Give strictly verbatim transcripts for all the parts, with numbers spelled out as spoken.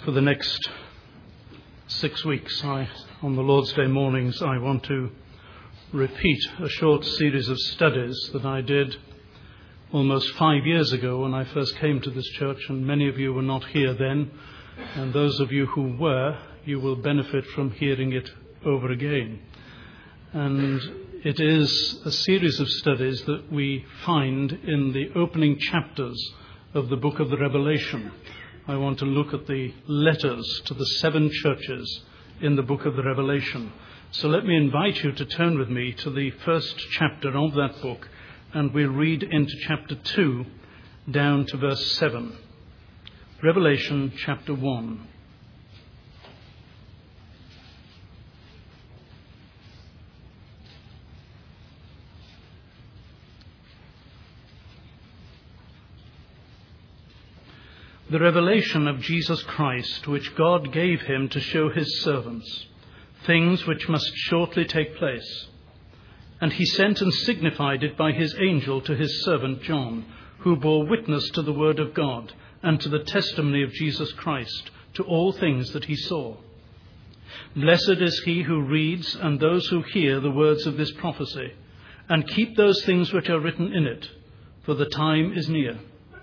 For the next six weeks, I, on the Lord's Day mornings, I want to repeat a short series of studies that I did almost five years ago when I first came to this church, and many of you were not here then, and those of you who were, you will benefit from hearing it over again. And it is a series of studies that we find in the opening chapters of the book of the Revelation. I want to look at the letters to the seven churches in the book of the Revelation. So let me invite you to turn with me to the first chapter of that book, and we'll read into chapter two down to verse seven. Revelation chapter one. The revelation of Jesus Christ, which God gave him to show his servants, things which must shortly take place. And he sent and signified it by his angel to his servant John, who bore witness to the word of God and to the testimony of Jesus Christ, to all things that he saw. Blessed is he who reads and those who hear the words of this prophecy, and keep those things which are written in it, for the time is near.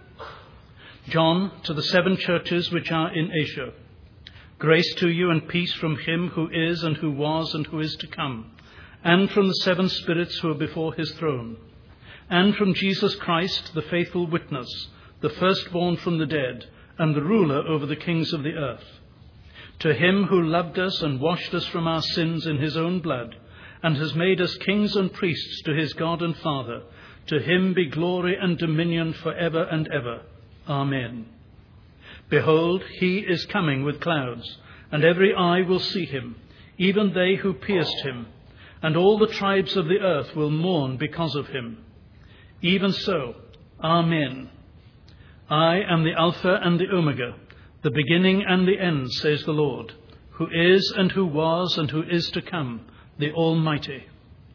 John, to the seven churches which are in Asia, grace to you and peace from him who is and who was and who is to come, and from the seven spirits who are before his throne, and from Jesus Christ, the faithful witness, the firstborn from the dead, and the ruler over the kings of the earth. To him who loved us and washed us from our sins in his own blood, and has made us kings and priests to his God and Father, to him be glory and dominion for ever and ever. Amen. Behold, he is coming with clouds, and every eye will see him, even they who pierced him, and all the tribes of the earth will mourn because of him. Even so, Amen. I am the Alpha and the Omega, the beginning and the end, says the Lord, who is and who was and who is to come, the Almighty.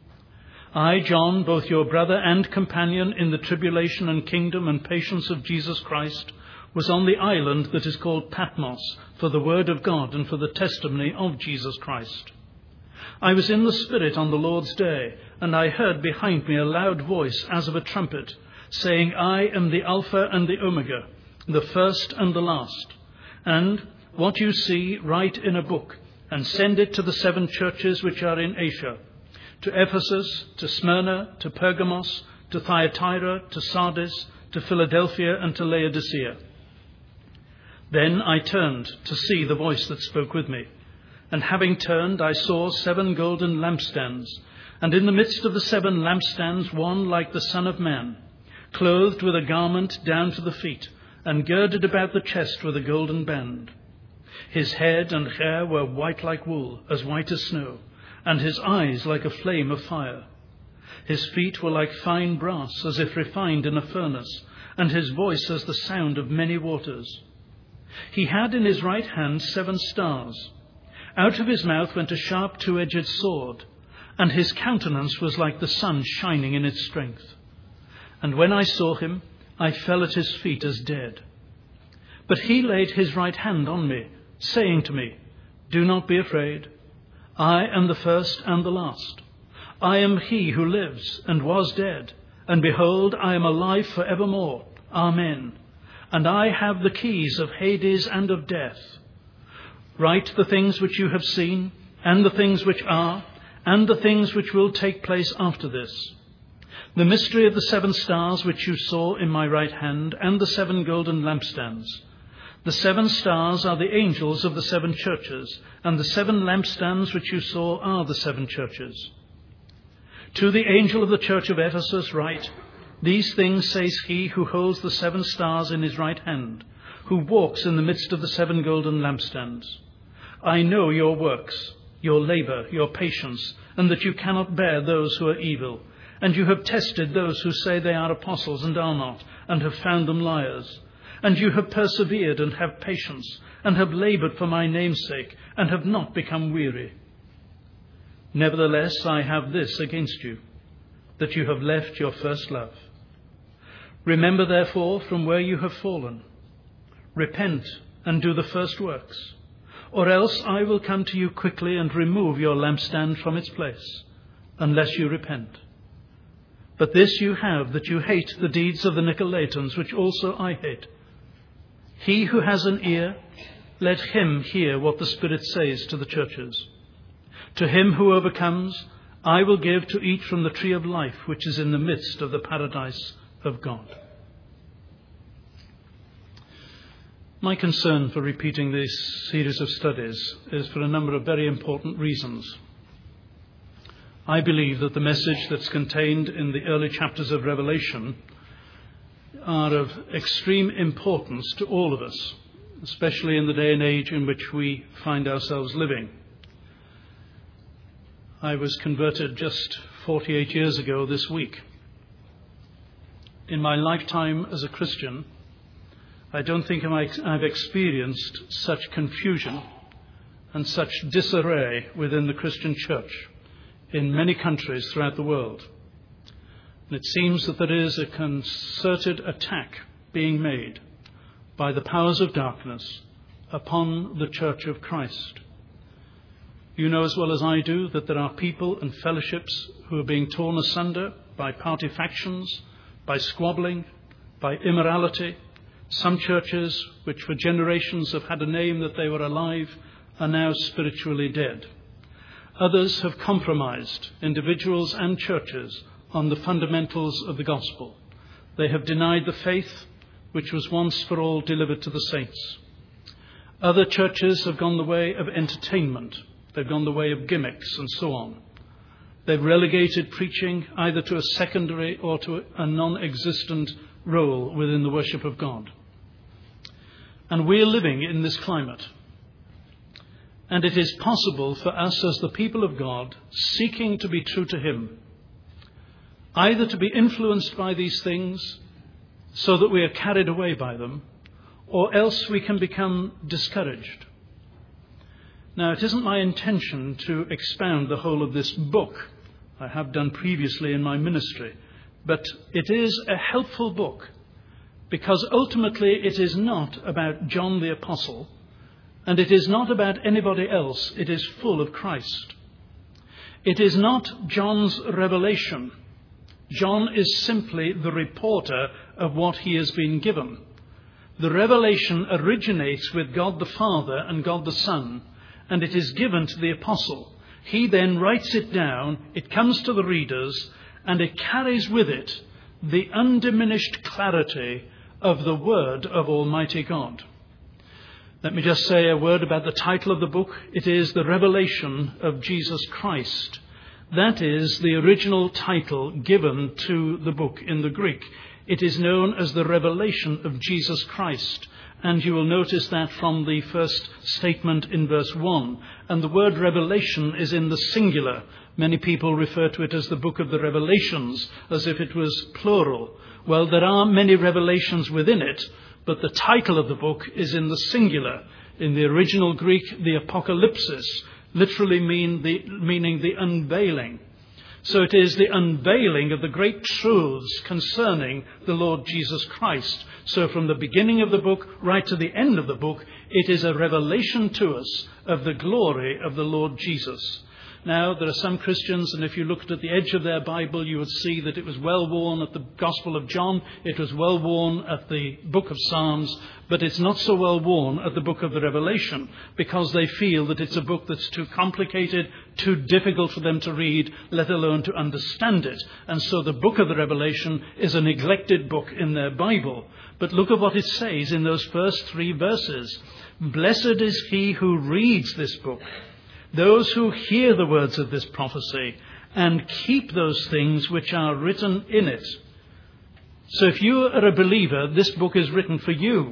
I, John, both your brother and companion in the tribulation and kingdom and patience of Jesus Christ, was on the island that is called Patmos for the word of God and for the testimony of Jesus Christ. I was in the Spirit on the Lord's day, and I heard behind me a loud voice as of a trumpet, saying, I am the Alpha and the Omega, the first and the last. And what you see, write in a book, and send it to the seven churches which are in Asia, to Ephesus, to Smyrna, to Pergamos, to Thyatira, to Sardis, to Philadelphia, and to Laodicea. Then I turned to see the voice that spoke with me. And having turned, I saw seven golden lampstands, and in the midst of the seven lampstands one like the Son of Man, clothed with a garment down to the feet, and girded about the chest with a golden band. His head and hair were white like wool, as white as snow, and his eyes like a flame of fire. His feet were like fine brass, as if refined in a furnace, and his voice as the sound of many waters. He had in his right hand seven stars. Out of his mouth went a sharp two-edged sword, and his countenance was like the sun shining in its strength. And when I saw him, I fell at his feet as dead. But he laid his right hand on me, saying to me, Do not be afraid. I am the first and the last. I am he who lives and was dead, and behold, I am alive for evermore. Amen. And I have the keys of Hades and of death. Write the things which you have seen, and the things which are, and the things which will take place after this. The mystery of the seven stars which you saw in my right hand, and the seven golden lampstands. The seven stars are the angels of the seven churches, and the seven lampstands which you saw are the seven churches. To the angel of the church of Ephesus write, These things says he who holds the seven stars in his right hand, who walks in the midst of the seven golden lampstands. I know your works, your labor, your patience, and that you cannot bear those who are evil, and you have tested those who say they are apostles and are not, and have found them liars. And you have persevered and have patience, and have labored for my name's sake, and have not become weary. Nevertheless, I have this against you, that you have left your first love. Remember, therefore, from where you have fallen. Repent and do the first works, or else I will come to you quickly and remove your lampstand from its place, unless you repent. But this you have, that you hate the deeds of the Nicolaitans, which also I hate. He who has an ear, let him hear what the Spirit says to the churches. To him who overcomes, I will give to eat from the tree of life, which is in the midst of the paradise of God. My concern for repeating this series of studies is for a number of very important reasons. I believe that the message that's contained in the early chapters of Revelation are of extreme importance to all of us, especially in the day and age in which we find ourselves living. I was converted just forty-eight years ago this week. In my lifetime as a Christian, I don't think I've experienced such confusion and such disarray within the Christian church in many countries throughout the world. And it seems that there is a concerted attack being made by the powers of darkness upon the Church of Christ. You know as well as I do that there are people and fellowships who are being torn asunder by party factions, by squabbling, by immorality. Some churches, which for generations have had a name that they were alive, are now spiritually dead. Others have compromised individuals and churches on the fundamentals of the gospel. They have denied the faith which was once for all delivered to the saints. Other churches have gone the way of entertainment. They've gone the way of gimmicks and so on. They've relegated preaching either to a secondary or to a non-existent role within the worship of God. And we're living in this climate. And it is possible for us as the people of God, seeking to be true to Him, either to be influenced by these things so that we are carried away by them, or else we can become discouraged. Now, it isn't my intention to expound the whole of this book. I have done previously in my ministry. But it is a helpful book because ultimately it is not about John the Apostle, and it is not about anybody else. It is full of Christ. It is not John's revelation. John is simply the reporter of what he has been given. The revelation originates with God the Father and God the Son, and it is given to the Apostle. He then writes it down, it comes to the readers, and it carries with it the undiminished clarity of the Word of Almighty God. Let me just say a word about the title of the book. It is The Revelation of Jesus Christ. That is the original title given to the book in the Greek. It is known as the Revelation of Jesus Christ. And you will notice that from the first statement in verse one. And the word revelation is in the singular. Many people refer to it as the book of the Revelations, as if it was plural. Well, there are many revelations within it, but the title of the book is in the singular. In the original Greek, the apocalypsis literally mean the, meaning the unveiling. So it is the unveiling of the great truths concerning the Lord Jesus Christ. So from the beginning of the book right to the end of the book, it is a revelation to us of the glory of the Lord Jesus. Now, there are some Christians, and if you looked at the edge of their Bible, you would see that it was well worn at the Gospel of John, it was well worn at the book of Psalms, but it's not so well worn at the book of the Revelation, because they feel that it's a book that's too complicated, too difficult for them to read, let alone to understand it. And so the book of the Revelation is a neglected book in their Bible. But look at what it says in those first three verses. Blessed is he who reads this book, those who hear the words of this prophecy and keep those things which are written in it. So if you are a believer, this book is written for you.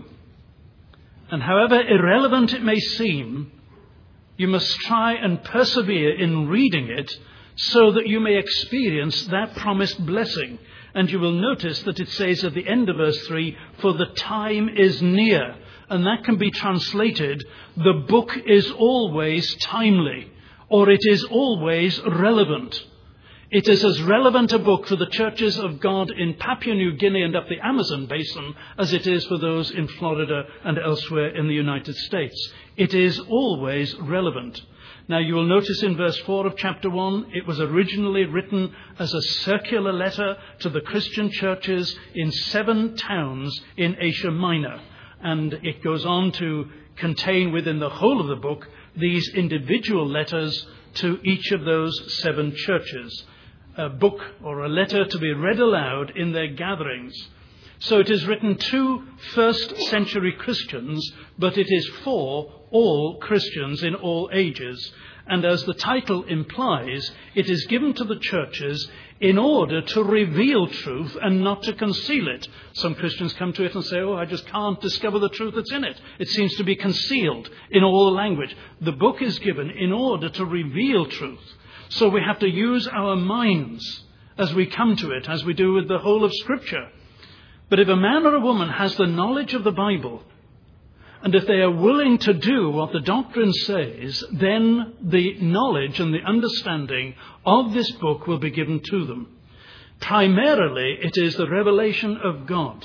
And however irrelevant it may seem, you must try and persevere in reading it so that you may experience that promised blessing. And you will notice that it says at the end of verse three, for the time is near. And that can be translated, the book is always timely, or it is always relevant. It is as relevant a book for the churches of God in Papua New Guinea and up the Amazon basin as it is for those in Florida and elsewhere in the United States. It is always relevant. Now, you will notice in verse four of chapter one, it was originally written as a circular letter to the Christian churches in seven towns in Asia Minor. And it goes on to contain within the whole of the book these individual letters to each of those seven churches. A book or a letter to be read aloud in their gatherings. So it is written to first century Christians, but it is for all Christians in all ages. And as the title implies, it is given to the churches in order to reveal truth and not to conceal it. Some Christians come to it and say, oh, I just can't discover the truth that's in it. It seems to be concealed in all the language. The book is given in order to reveal truth. So we have to use our minds as we come to it, as we do with the whole of Scripture. But if a man or a woman has the knowledge of the Bible, and if they are willing to do what the doctrine says, then the knowledge and the understanding of this book will be given to them. Primarily, it is the revelation of God,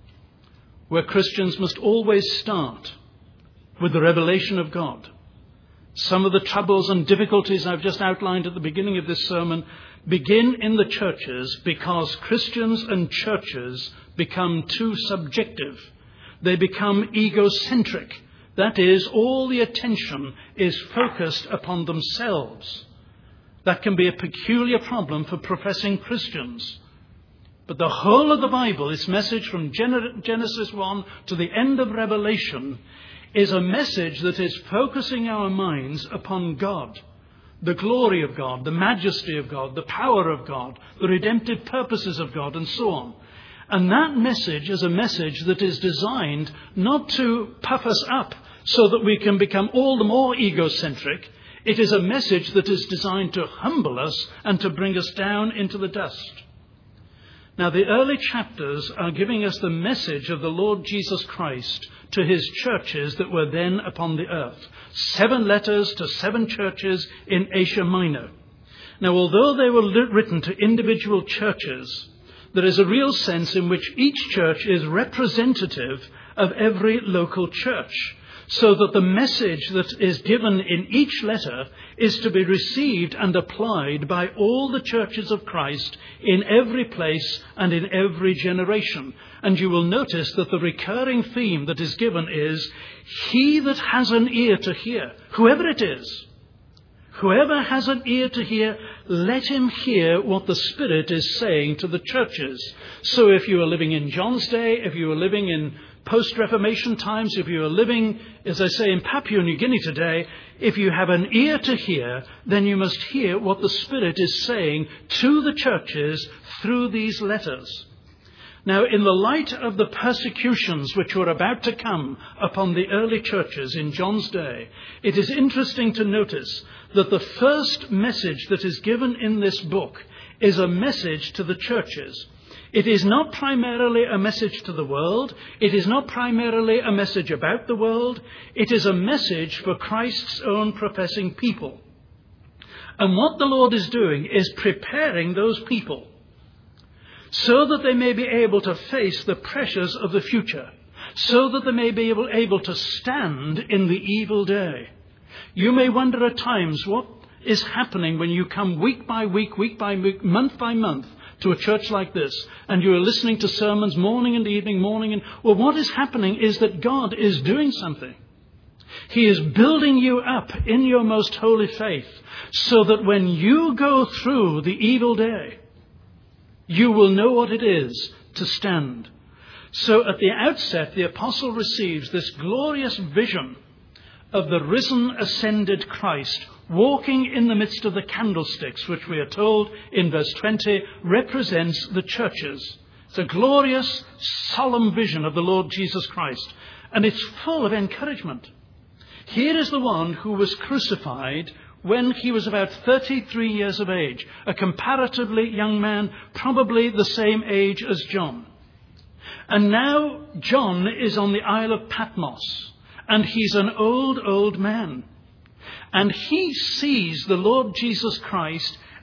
where Christians must always start with the revelation of God. Some of the troubles and difficulties I've just outlined at the beginning of this sermon begin in the churches because Christians and churches become too subjective. They become egocentric. That is, all the attention is focused upon themselves. That can be a peculiar problem for professing Christians. But the whole of the Bible, its message from Genesis one to the end of Revelation, is a message that is focusing our minds upon God, the glory of God, the majesty of God, the power of God, the redemptive purposes of God, and so on. And that message is a message that is designed not to puff us up so that we can become all the more egocentric. It is a message that is designed to humble us and to bring us down into the dust. Now, the early chapters are giving us the message of the Lord Jesus Christ to his churches that were then upon the earth. Seven letters to seven churches in Asia Minor. Now, although they were written to individual churches, there is a real sense in which each church is representative of every local church, so that the message that is given in each letter is to be received and applied by all the churches of Christ in every place and in every generation. And you will notice that the recurring theme that is given is, he that has an ear to hear, whoever it is, whoever has an ear to hear, let him hear what the Spirit is saying to the churches. So if you are living in John's day, if you are living in post-Reformation times, if you are living, as I say, in Papua New Guinea today, if you have an ear to hear, then you must hear what the Spirit is saying to the churches through these letters. Now, in the light of the persecutions which were about to come upon the early churches in John's day, it is interesting to notice that the first message that is given in this book is a message to the churches. It is not primarily a message to the world. It is not primarily a message about the world. It is a message for Christ's own professing people. And what the Lord is doing is preparing those people so that they may be able to face the pressures of the future, so that they may be able, able to stand in the evil day. You may wonder at times what is happening when you come week by week, week by week, month by month to a church like this, and you are listening to sermons morning and evening, morning and... Well, what is happening is that God is doing something. He is building you up in your most holy faith, so that when you go through the evil day, you will know what it is to stand. So at the outset, the apostle receives this glorious vision of the risen, ascended Christ walking in the midst of the candlesticks, which we are told in verse twenty represents the churches. It's a glorious, solemn vision of the Lord Jesus Christ, and it's full of encouragement. Here is the one who was crucified when he was about thirty-three years of age, a comparatively young man, probably the same age as John. And now John is on the Isle of Patmos, and he's an old, old man. And he sees the Lord Jesus Christ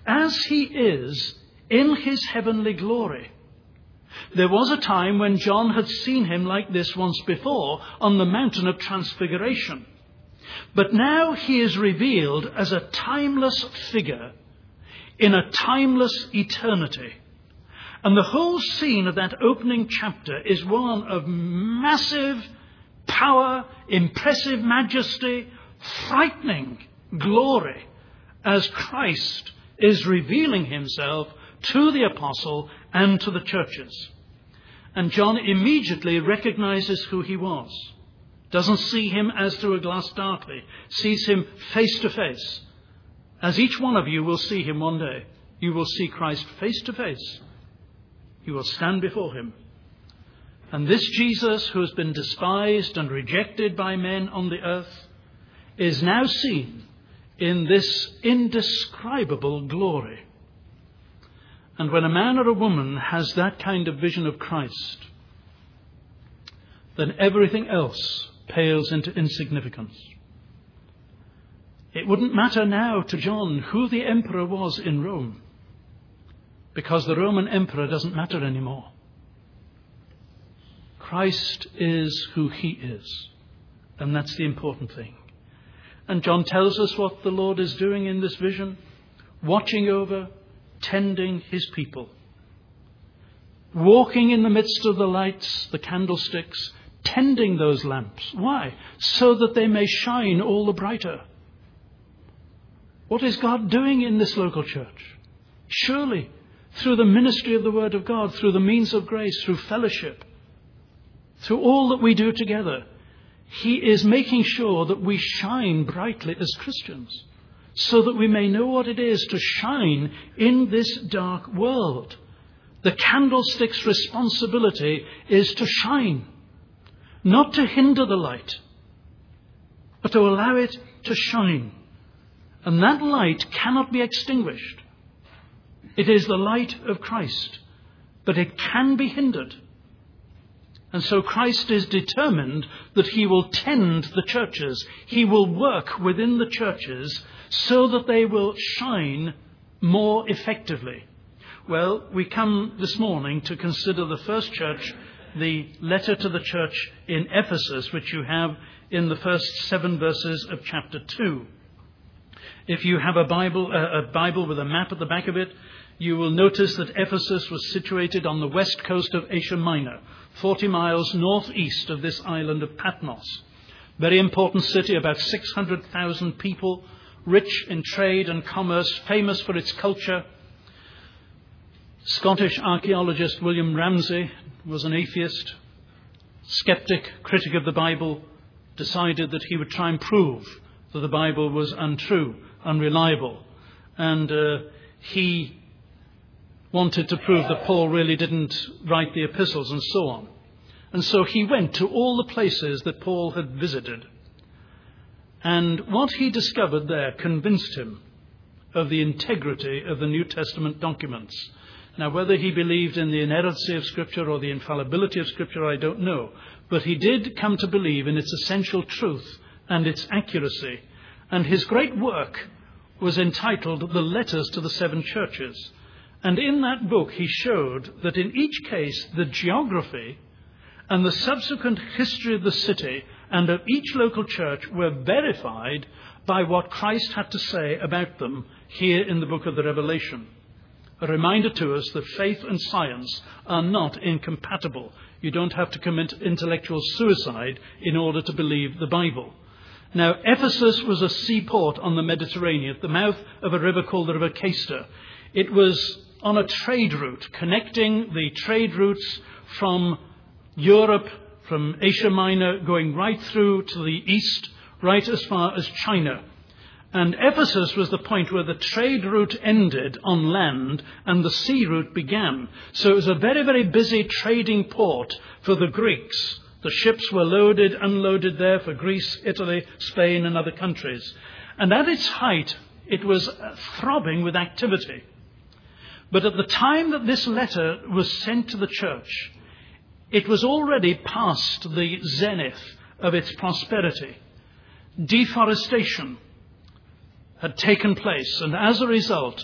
as he is in his heavenly glory. There was a time when John had seen him like this once before on the mountain of transfiguration. But now he is revealed as a timeless figure in a timeless eternity. And the whole scene of that opening chapter is one of massive power, impressive majesty, frightening glory as Christ is revealing himself to the apostle and to the churches. And John immediately recognizes who he was. Doesn't see him as through a glass darkly. Sees him face to face. As each one of you will see him one day. You will see Christ face to face. You will stand before him. And this Jesus, who has been despised and rejected by men on the earth, is now seen in this indescribable glory. And when a man or a woman has that kind of vision of Christ, then everything else pales into insignificance. It wouldn't matter now to John who the emperor was in Rome, because the Roman emperor doesn't matter anymore. Christ is who he is, and that's the important thing. And John tells us what the Lord is doing in this vision, watching over, tending his people, walking in the midst of the lights, the candlesticks, tending those lamps. Why? So that they may shine all the brighter. What is God doing in this local church? Surely, through the ministry of the Word of God, through the means of grace, through fellowship, through all that we do together, he is making sure that we shine brightly as Christians, so that we may know what it is to shine in this dark world. The candlestick's responsibility is to shine, not to hinder the light, but to allow it to shine. And that light cannot be extinguished. It is the light of Christ, but it can be hindered. And so Christ is determined that he will tend the churches. He will work within the churches so that they will shine more effectively. Well, we come this morning to consider the first church, the letter to the church in Ephesus, which you have in the first seven verses of chapter two. If you have a Bible, uh, a Bible with a map at the back of it, you will notice that Ephesus was situated on the west coast of Asia Minor, forty miles northeast of this island of Patmos. Very important city, about six hundred thousand people, rich in trade and commerce, famous for its culture. Scottish archaeologist William Ramsay was an atheist, skeptic, critic of the Bible, decided that he would try and prove that the Bible was untrue, unreliable. And uh, he wanted to prove that Paul really didn't write the epistles and so on. And so he went to all the places that Paul had visited. And what he discovered there convinced him of the integrity of the New Testament documents. Now, whether he believed in the inerrancy of Scripture or the infallibility of Scripture, I don't know. But he did come to believe in its essential truth and its accuracy. And his great work was entitled The Letters to the Seven Churches. And in that book he showed that in each case the geography and the subsequent history of the city and of each local church were verified by what Christ had to say about them here in the book of the Revelation. A reminder to us that faith and science are not incompatible. You don't have to commit intellectual suicide in order to believe the Bible. Now, Ephesus was a seaport on the Mediterranean, at the mouth of a river called the River Cayster. It was on a trade route, connecting the trade routes from Europe, from Asia Minor, going right through to the east, right as far as China. And Ephesus was the point where the trade route ended on land and the sea route began. So it was a very, very busy trading port for the Greeks. The ships were loaded, unloaded there for Greece, Italy, Spain, and other countries. And at its height, it was throbbing with activity. But at the time that this letter was sent to the church, it was already past the zenith of its prosperity. Deforestation had taken place, and as a result,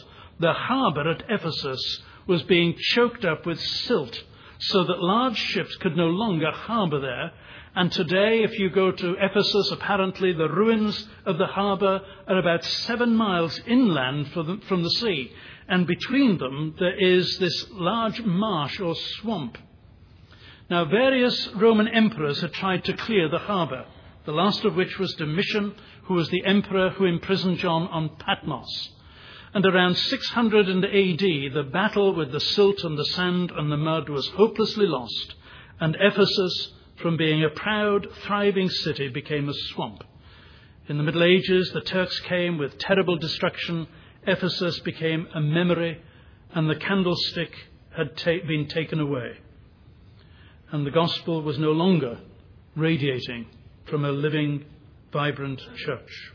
the harbour at Ephesus was being choked up with silt so that large ships could no longer harbour there. And today, if you go to Ephesus, apparently the ruins of the harbour are about seven miles inland from the sea. And between them, there is this large marsh or swamp. Now, various Roman emperors had tried to clear the harbour, the last of which was Domitian, who was the emperor who imprisoned John on Patmos. And around six hundred A D, the battle with the silt and the sand and the mud was hopelessly lost, and Ephesus, from being a proud, thriving city, became a swamp. In the Middle Ages, the Turks came with terrible destruction. Ephesus became a memory, and the candlestick had ta- been taken away. And the gospel was no longer radiating from a living, vibrant church.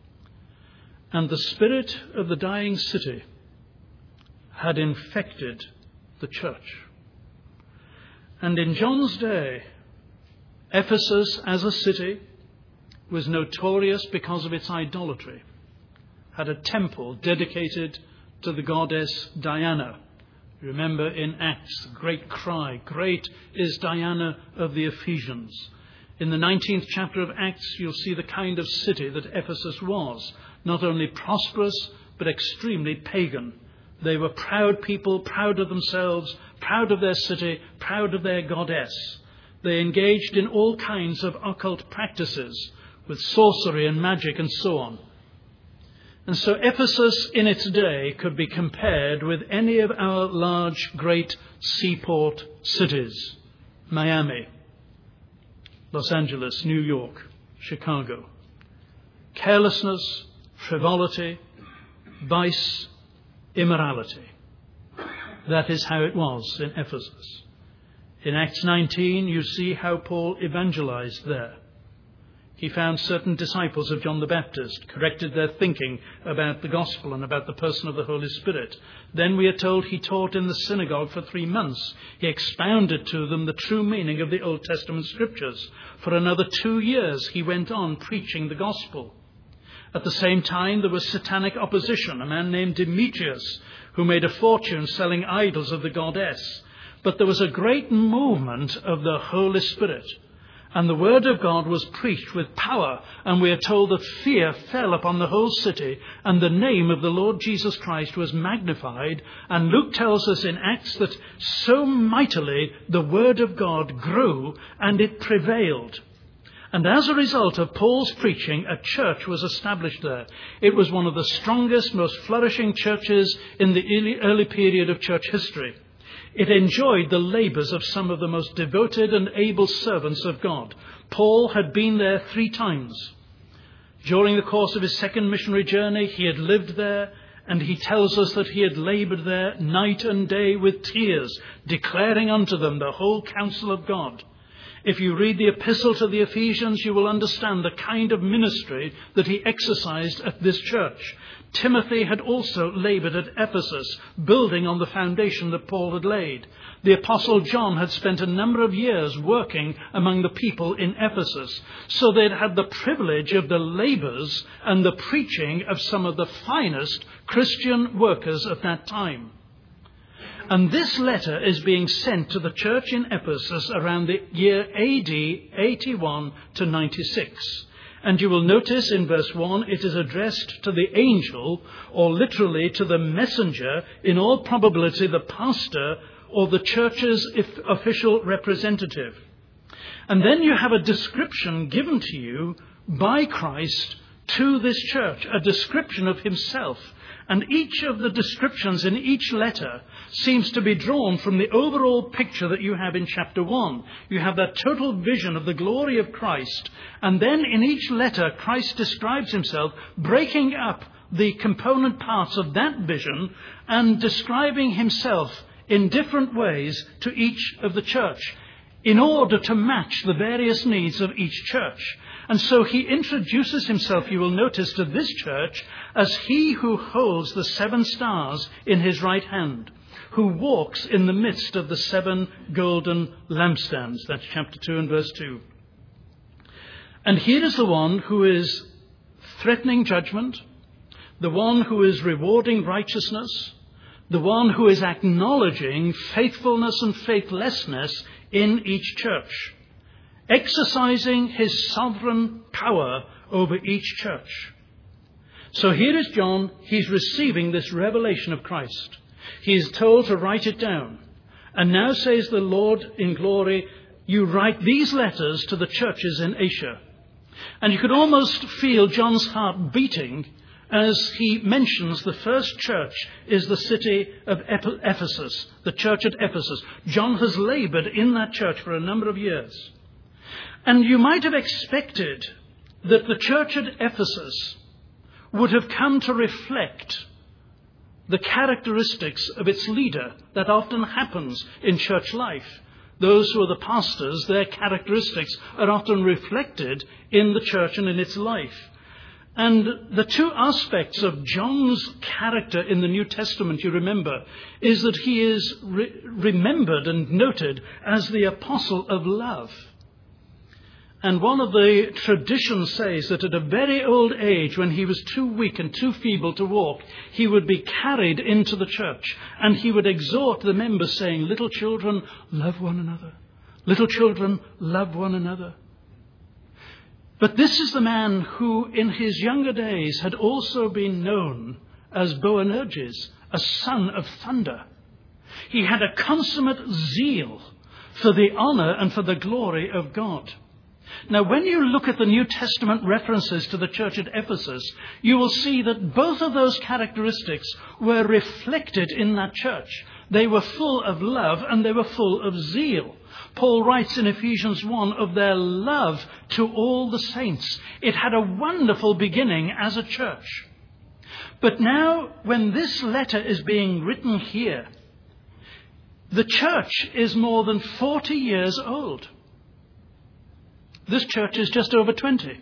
And the spirit of the dying city had infected the church. And in John's day, Ephesus as a city was notorious because of its idolatry, had a temple dedicated to the goddess Diana. Remember in Acts, the great cry, "Great is Diana of the Ephesians." In the nineteenth chapter of Acts, you'll see the kind of city that Ephesus was, not only prosperous, but extremely pagan. They were proud people, proud of themselves, proud of their city, proud of their goddess. They engaged in all kinds of occult practices, with sorcery and magic and so on. And so Ephesus in its day could be compared with any of our large, great seaport cities: Miami, Los Angeles, New York, Chicago. Carelessness, frivolity, vice, immorality. That is how it was in Ephesus. In Acts nineteen, you see how Paul evangelized there. He found certain disciples of John the Baptist, corrected their thinking about the gospel and about the person of the Holy Spirit. Then we are told he taught in the synagogue for three months. He expounded to them the true meaning of the Old Testament scriptures. For another two years, he went on preaching the gospel. At the same time, there was satanic opposition, a man named Demetrius, who made a fortune selling idols of the goddess. But there was a great movement of the Holy Spirit. And the word of God was preached with power, and we are told that fear fell upon the whole city, and the name of the Lord Jesus Christ was magnified. And Luke tells us in Acts that so mightily the word of God grew, and it prevailed. And as a result of Paul's preaching, a church was established there. It was one of the strongest, most flourishing churches in the early, early period of church history. It enjoyed the labours of some of the most devoted and able servants of God. Paul had been there three times. During the course of his second missionary journey, he had lived there, and he tells us that he had laboured there night and day with tears, declaring unto them the whole counsel of God. If you read the epistle to the Ephesians, you will understand the kind of ministry that he exercised at this church. Timothy had also laboured at Ephesus, building on the foundation that Paul had laid. The Apostle John had spent a number of years working among the people in Ephesus, so they'd had the privilege of the labours and the preaching of some of the finest Christian workers of that time. And this letter is being sent to the church in Ephesus around the year A D eighty-one to ninety-six. And you will notice in verse one, it is addressed to the angel, or literally to the messenger, in all probability the pastor or the church's official representative. And then you have a description given to you by Christ to this church, a description of himself. And each of the descriptions in each letter seems to be drawn from the overall picture that you have in chapter one. You have that total vision of the glory of Christ. And then in each letter, Christ describes himself, breaking up the component parts of that vision and describing himself in different ways to each of the church, in order to match the various needs of each church. And so he introduces himself, you will notice, to this church as he who holds the seven stars in his right hand, who walks in the midst of the seven golden lampstands. That's chapter two and verse two. And here is the one who is threatening judgment, the one who is rewarding righteousness, the one who is acknowledging faithfulness and faithlessness in each church, exercising his sovereign power over each church. So here is John. He's receiving this revelation of Christ. He is told to write it down. And now says the Lord in glory, you write these letters to the churches in Asia. And you could almost feel John's heart beating as he mentions the first church is the city of Ephesus, the church at Ephesus. John has labored in that church for a number of years. And you might have expected that the church at Ephesus would have come to reflect the characteristics of its leader. That often happens in church life. Those who are the pastors, their characteristics are often reflected in the church and in its life. And the two aspects of John's character in the New Testament, you remember, is that he is re- remembered and noted as the apostle of love. And one of the traditions says that at a very old age, when he was too weak and too feeble to walk, he would be carried into the church and he would exhort the members saying, little children, love one another. Little children, love one another. But this is the man who in his younger days had also been known as Boanerges, a son of thunder. He had a consummate zeal for the honor and for the glory of God. Now, when you look at the New Testament references to the church at Ephesus, you will see that both of those characteristics were reflected in that church. They were full of love and they were full of zeal. Paul writes in Ephesians one of their love to all the saints. It had a wonderful beginning as a church. But now, when this letter is being written here, the church is more than forty years old. This church is just over twenty.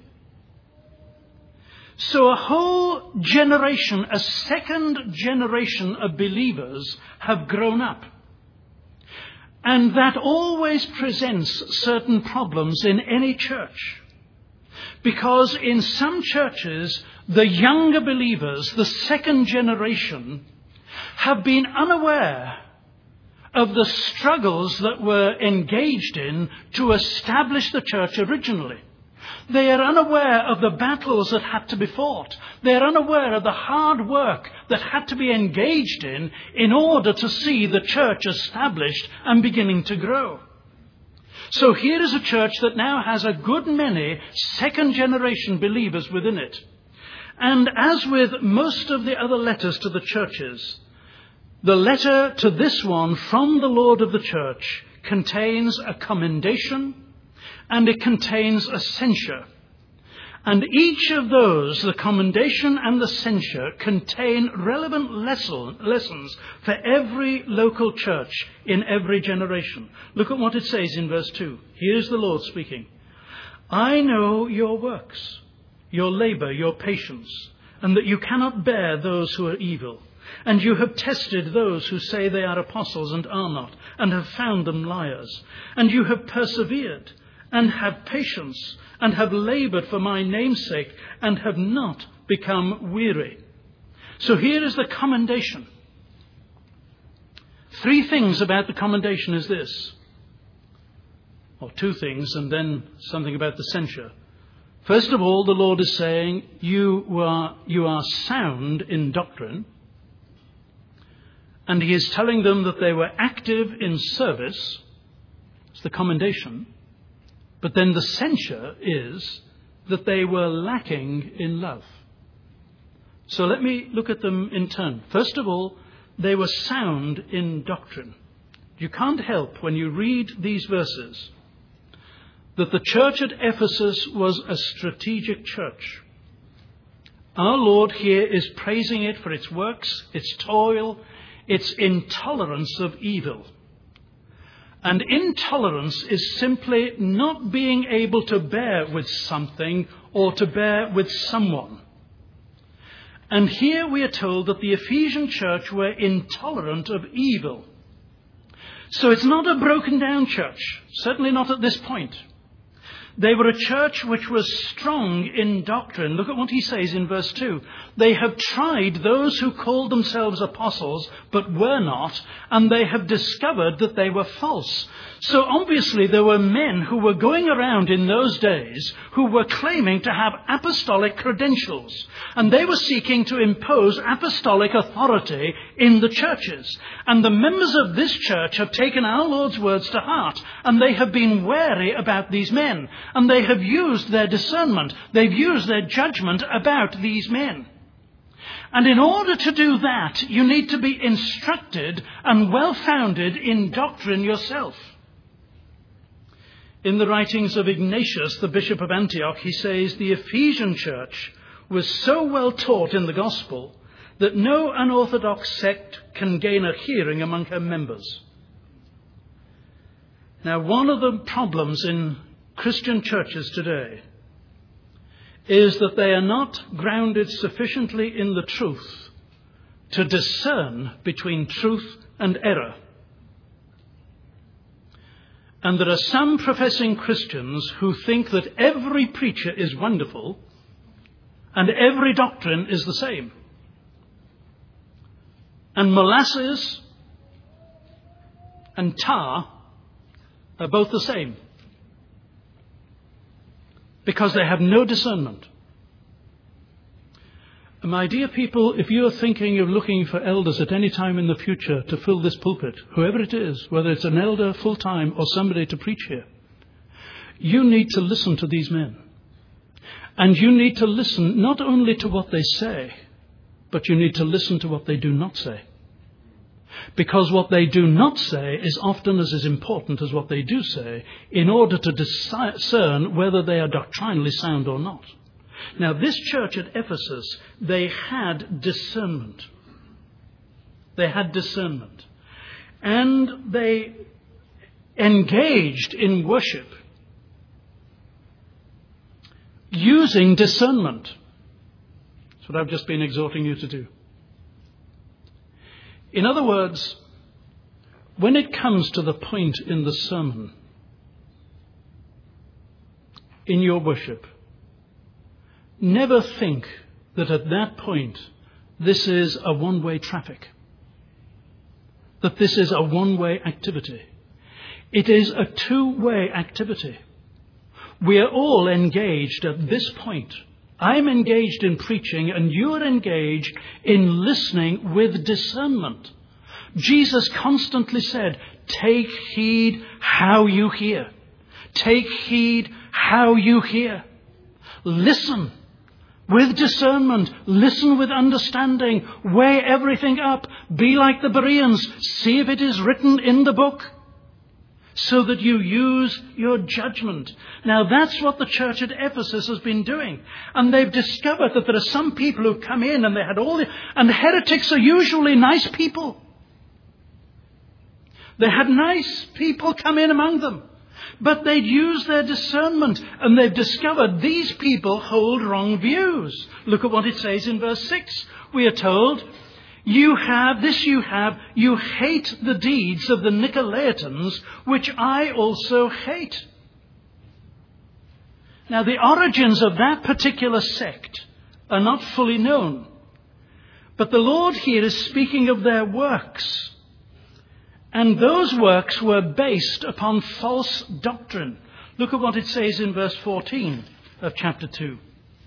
So a whole generation, a second generation of believers have grown up. And that always presents certain problems in any church. Because in some churches, the younger believers, the second generation, have been unaware of the struggles that were engaged in to establish the church originally. They are unaware of the battles that had to be fought. They are unaware of the hard work that had to be engaged in in order to see the church established and beginning to grow. So here is a church that now has a good many second generation believers within it. And as with most of the other letters to the churches, the letter to this one from the Lord of the church contains a commendation and it contains a censure. And each of those, the commendation and the censure, contain relevant lesson, lessons for every local church in every generation. Look at what it says in verse two. Here's the Lord speaking. I know your works, your labor, your patience, and that you cannot bear those who are evil. And you have tested those who say they are apostles and are not, and have found them liars. And you have persevered, and have patience, and have labored for my name's sake, and have not become weary. So here is the commendation. Three things about the commendation is this. Or two things, and then something about the censure. First of all, the Lord is saying, you are, you are sound in doctrine. And he is telling them that they were active in service. It's the commendation. But then the censure is that they were lacking in love. So let me look at them in turn. First of all, they were sound in doctrine. You can't help when you read these verses that the church at Ephesus was a strategic church. Our Lord here is praising it for its works, its toil, its intolerance of evil. And intolerance is simply not being able to bear with something or to bear with someone. And here we are told that the Ephesian church were intolerant of evil. So it's not a broken down church, certainly not at this point. They were a church which was strong in doctrine. Look at what he says in verse two. They have tried those who called themselves apostles but were not, and they have discovered that they were false. So obviously there were men who were going around in those days who were claiming to have apostolic credentials. And they were seeking to impose apostolic authority in the churches. And the members of this church have taken our Lord's words to heart. And they have been wary about these men. And they have used their discernment. They've used their judgment about these men. And in order to do that, you need to be instructed and well-founded in doctrine yourself. In the writings of Ignatius, the Bishop of Antioch, he says the Ephesian church was so well taught in the gospel that no unorthodox sect can gain a hearing among her members. Now, one of the problems in Christian churches today is that they are not grounded sufficiently in the truth to discern between truth and error. And there are some professing Christians who think that every preacher is wonderful and every doctrine is the same. And molasses and tar are both the same because they have no discernment. My dear people, if you're thinking of looking for elders at any time in the future to fill this pulpit, whoever it is, whether it's an elder full-time or somebody to preach here, you need to listen to these men. And you need to listen not only to what they say, but you need to listen to what they do not say. Because what they do not say is often as, as important as what they do say in order to discern whether they are doctrinally sound or not. Now, this church at Ephesus, they had discernment. They had discernment. And they engaged in worship using discernment. That's what I've just been exhorting you to do. In other words, when it comes to the point in the sermon, in your worship, never think that at that point this is a one-way traffic, that this is a one-way activity. It is a two-way activity. We are all engaged at this point. I'm engaged in preaching and you're engaged in listening with discernment. Jesus constantly said, take heed how you hear. Take heed how you hear. Listen with discernment. Listen with understanding. Weigh everything up. Be like the Bereans. See if it is written in the book, so that you use your judgment. Now, that's what the church at Ephesus has been doing. And they've discovered that there are some people who come in and they had all the... And heretics are usually nice people. They had nice people come in among them. But they'd used their discernment and they've discovered these people hold wrong views. Look at what it says in verse six. We are told, You have, this you have, you hate the deeds of the Nicolaitans, which I also hate. Now, the origins of that particular sect are not fully known. But the Lord here is speaking of their works. And those works were based upon false doctrine. Look at what it says in verse fourteen of chapter two.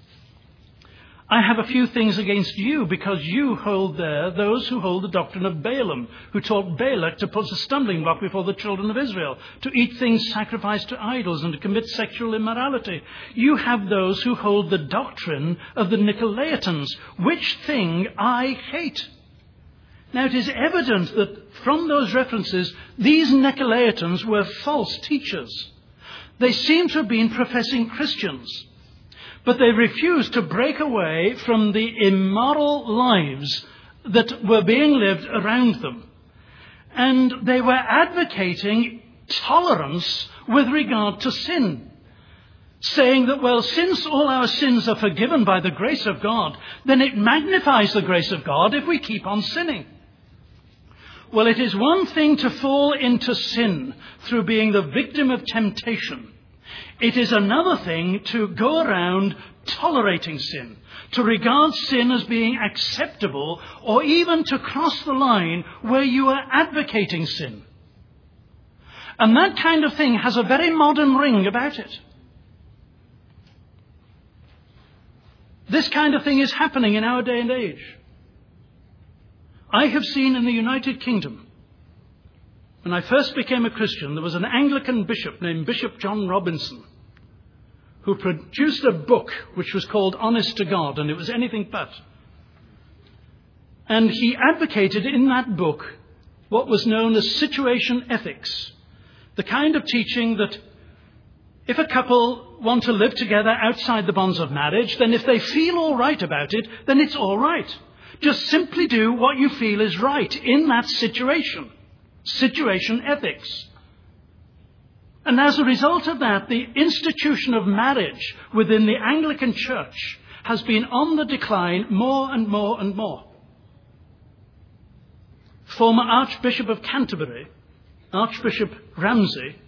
I have a few things against you, because you hold there those who hold the doctrine of Balaam, who taught Balak to put a stumbling block before the children of Israel, to eat things sacrificed to idols and to commit sexual immorality. You have those who hold the doctrine of the Nicolaitans, which thing I hate. Now, it is evident that from those references, these Nicolaitans were false teachers. They seem to have been professing Christians. But they refused to break away from the immoral lives that were being lived around them. And they were advocating tolerance with regard to sin, saying that, well, since all our sins are forgiven by the grace of God, then it magnifies the grace of God if we keep on sinning. Well, it is one thing to fall into sin through being the victim of temptation. It is another thing to go around tolerating sin, to regard sin as being acceptable, or even to cross the line where you are advocating sin. And that kind of thing has a very modern ring about it. This kind of thing is happening in our day and age. I have seen in the United Kingdom, when I first became a Christian, there was an Anglican bishop named Bishop John Robinson who produced a book which was called Honest to God, and it was anything but. And he advocated in that book what was known as situation ethics, the kind of teaching that if a couple want to live together outside the bonds of marriage, then if they feel all right about it, then it's all right. Just simply do what you feel is right in that situation. Situation ethics. And as a result of that, the institution of marriage within the Anglican Church has been on the decline more and more and more. Former Archbishop of Canterbury, Archbishop Ramsay,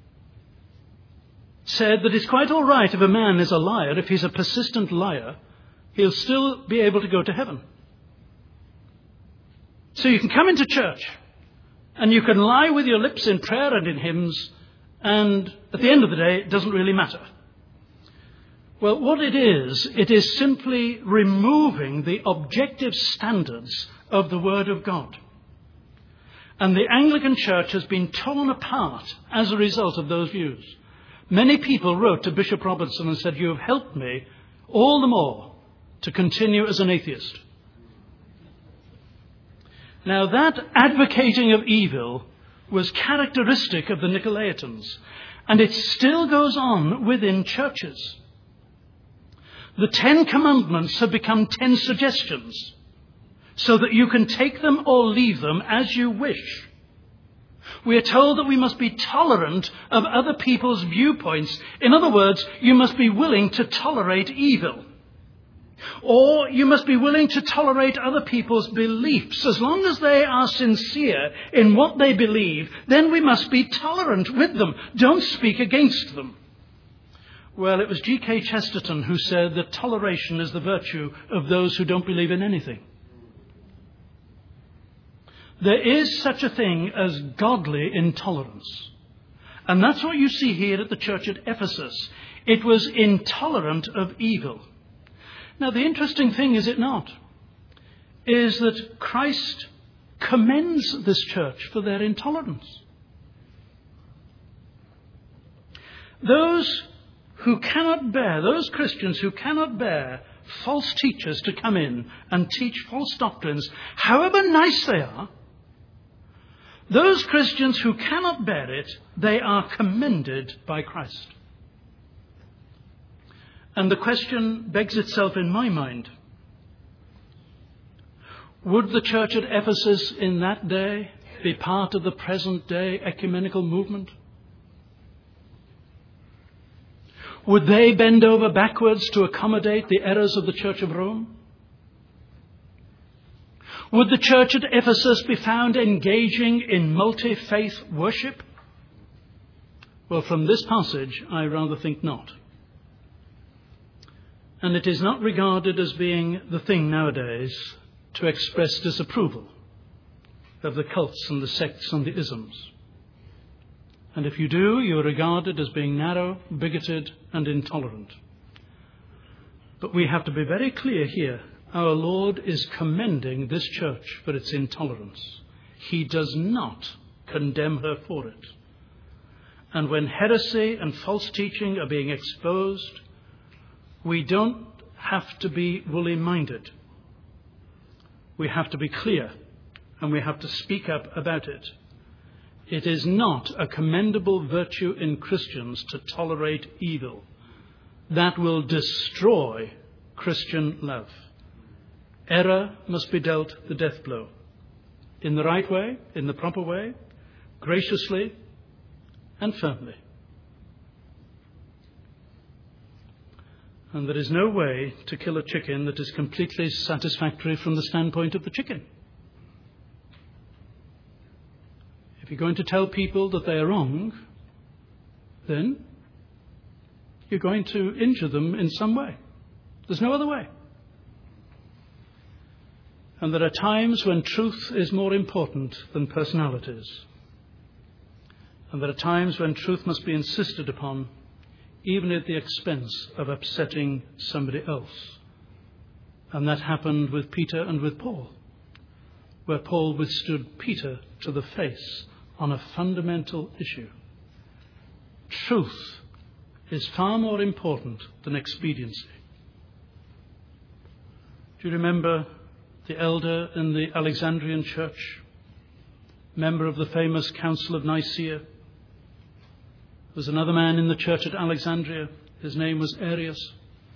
said that it's quite all right if a man is a liar. If he's a persistent liar, he'll still be able to go to heaven. So you can come into church and you can lie with your lips in prayer and in hymns, and at the end of the day, it doesn't really matter. Well, what it is, it is simply removing the objective standards of the Word of God. And the Anglican Church has been torn apart as a result of those views. Many people wrote to Bishop Robinson and said, "You have helped me all the more to continue as an atheist." Now, that advocating of evil was characteristic of the Nicolaitans, and it still goes on within churches. The Ten Commandments have become ten suggestions, so that you can take them or leave them as you wish. We are told that we must be tolerant of other people's viewpoints. In other words, you must be willing to tolerate evil. Or you must be willing to tolerate other people's beliefs. As long as they are sincere in what they believe, then we must be tolerant with them. Don't speak against them. Well, it was G K Chesterton who said that toleration is the virtue of those who don't believe in anything. There is such a thing as godly intolerance. And that's what you see here at the church at Ephesus. It was intolerant of evil. Now, the interesting thing, is it not, is that Christ commends this church for their intolerance. Those who cannot bear, those Christians who cannot bear false teachers to come in and teach false doctrines, however nice they are, those Christians who cannot bear it, they are commended by Christ. And the question begs itself in my mind. Would the church at Ephesus in that day be part of the present day ecumenical movement? Would they bend over backwards to accommodate the errors of the Church of Rome? Would the church at Ephesus be found engaging in multi-faith worship? Well, from this passage, I rather think not. And it is not regarded as being the thing nowadays to express disapproval of the cults and the sects and the isms. And if you do, you are regarded as being narrow, bigoted, and intolerant. But we have to be very clear here. Our Lord is commending this church for its intolerance. He does not condemn her for it. And when heresy and false teaching are being exposed, we don't have to be woolly-minded. We have to be clear, and we have to speak up about it. It is not a commendable virtue in Christians to tolerate evil. That will destroy Christian love. Error must be dealt the death blow. In the right way, in the proper way, graciously and firmly. And there is no way to kill a chicken that is completely satisfactory from the standpoint of the chicken. If you're going to tell people that they are wrong, then You're going to injure them in some way. There's no other way. And there are times when truth is more important than personalities. And there are times when truth must be insisted upon, even at the expense of upsetting somebody else. And that happened with Peter and with Paul, where Paul withstood Peter to the face on a fundamental issue. Truth is far more important than expediency. Do you remember the elder in the Alexandrian church, member of the famous Council of Nicaea? There was another man in the church at Alexandria. His name was Arius.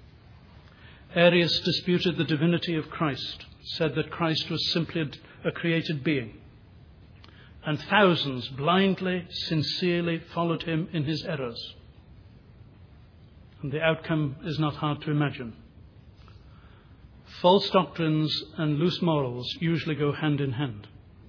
Arius disputed the divinity of Christ, said that Christ was simply a created being. And thousands blindly, sincerely followed him in his errors. And the outcome is not hard to imagine. False doctrines and loose morals usually go hand in hand.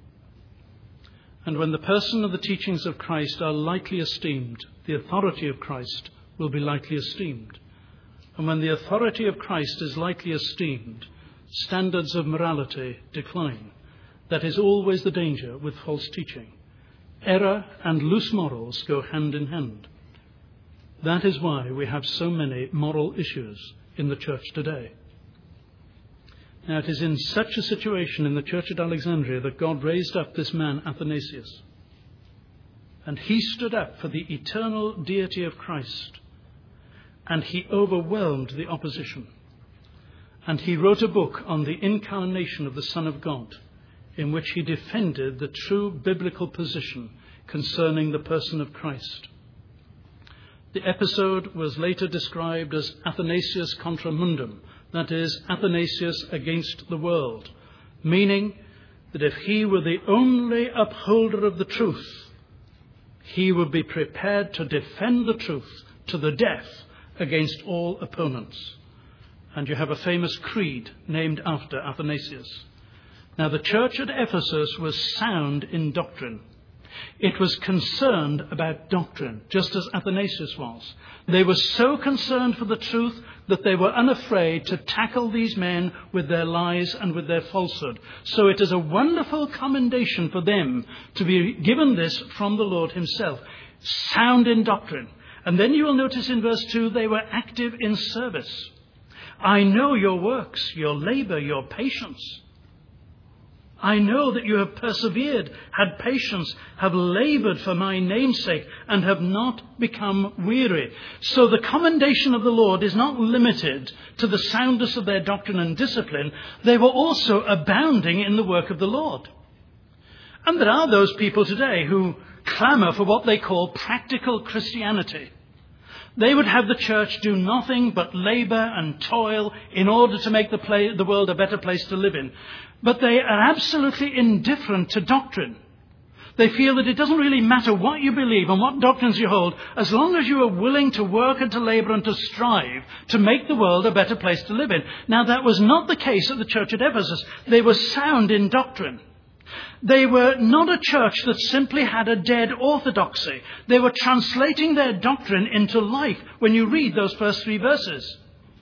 And when the person of the teachings of Christ are lightly esteemed, the authority of Christ will be lightly esteemed. And when the authority of Christ is lightly esteemed, standards of morality decline. That is always the danger with false teaching. Error and loose morals go hand in hand. That is why we have so many moral issues in the church today. Now, it is in such a situation in the church at Alexandria that God raised up this man, Athanasius. And he stood up for the eternal deity of Christ. And he overwhelmed the opposition. And he wrote a book on the incarnation of the Son of God, in which he defended the true biblical position concerning the person of Christ. The episode was later described as Athanasius contra mundum, that is, Athanasius against the world, meaning that if he were the only upholder of the truth, he would be prepared to defend the truth to the death against all opponents. And you have a famous creed named after Athanasius. Now, the church at Ephesus was sound in doctrine. It was concerned about doctrine, just as Athanasius was. They were so concerned for the truth that they were unafraid to tackle these men with their lies and with their falsehood. So it is a wonderful commendation for them to be given this from the Lord himself. Sound in doctrine. And then you will notice in verse two, they were active in service. I know your works, your labor, your patience. I know that you have persevered, had patience, have labored for my name's sake, and have not become weary. So the commendation of the Lord is not limited to the soundness of their doctrine and discipline. They were also abounding in the work of the Lord. And there are those people today who clamour for what they call practical Christianity. They would have the church do nothing but labour and toil in order to make the, play, the world a better place to live in. But they are absolutely indifferent to doctrine. They feel that it doesn't really matter what you believe and what doctrines you hold, as long as you are willing to work and to labour and to strive to make the world a better place to live in. Now, that was not the case at the church at Ephesus. They were sound in doctrine. They were not a church that simply had a dead orthodoxy. They were translating their doctrine into life when you read those first three verses.